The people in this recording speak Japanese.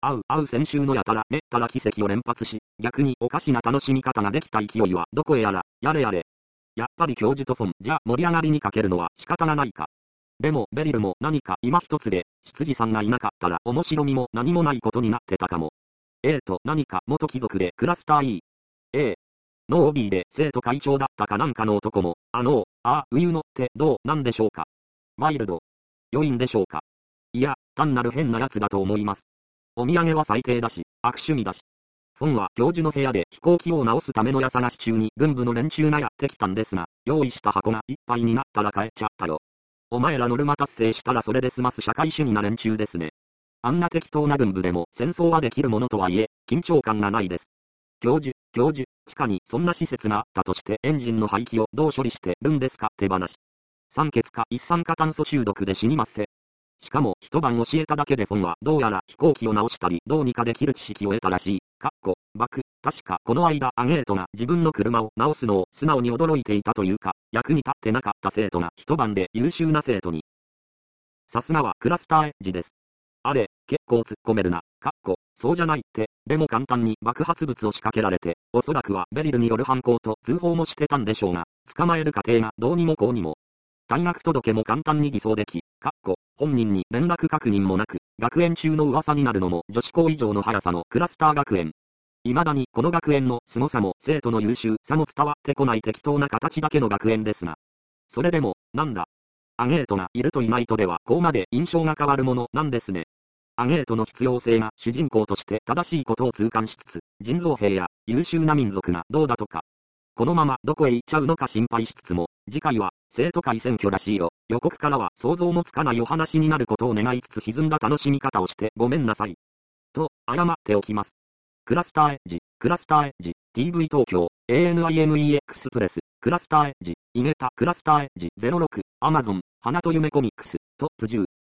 会う先週のやたらめったら奇跡を連発し、逆におかしな楽しみ方ができた勢いはどこへやら、やれやれ。やっぱり教授とフォンじゃ盛り上がりに欠けるのは仕方がないか。でもベリルも何か今一つで、執事さんがいなかったら面白みも何もないことになってたかも。何か元貴族でクラスター E。の OB で生徒会長だったかなんかの男も、ウユノってどうなんでしょうか。ワイルド。良いんでしょうか。いや、単なる変なやつだと思います。お土産は最低だし、悪趣味だし。フォンは教授の部屋で飛行機を直すための矢探し中に軍部の連中がやってきたんですが、用意した箱がいっぱいになったら帰っちゃったよ。お前らノルマ達成したらそれで済ます社会主義な連中ですね。あんな適当な軍部でも戦争はできるものとはいえ、緊張感がないです。教授、地下にそんな施設があったとしてエンジンの排気をどう処理してるんですかって話。酸欠か一酸化炭素中毒で死にますせ。しかも一晩教えただけでフォンはどうやら飛行機を直したりどうにかできる知識を得たらしい。確かこの間アゲートが自分の車を直すのを素直に驚いていたというか、役に立ってなかった生徒が一晩で優秀な生徒に。さすがはクラスターエッジです。あれ、結構突っ込めるな。そうじゃないって、でも簡単に爆発物を仕掛けられて、おそらくはベリルによる犯行と通報もしてたんでしょうが、捕まえる過程がどうにもこうにも。退学届も簡単に偽装でき、本人に連絡確認もなく、学園中の噂になるのも女子校以上の速さのクラスター学園。未だにこの学園の凄さも生徒の優秀さも伝わってこない適当な形だけの学園ですが。それでも、なんだ。アゲートがいるといないとではこうまで印象が変わるものなんですね。アゲートの必要性が主人公として正しいことを痛感しつつ、人造兵や優秀な民族がどうだとか。このままどこへ行っちゃうのか心配しつつも、次回は生徒会選挙らしいよ。予告からは想像もつかないお話になることを願いつつ歪んだ楽しみ方をしてごめんなさい。と、謝っておきます。クラスターエッジ、TV 東京、ANIME エクスプレス、クラスターエッジ、イゲタ、クラスターエッジ06、Amazon、花と夢コミックス、トップ10。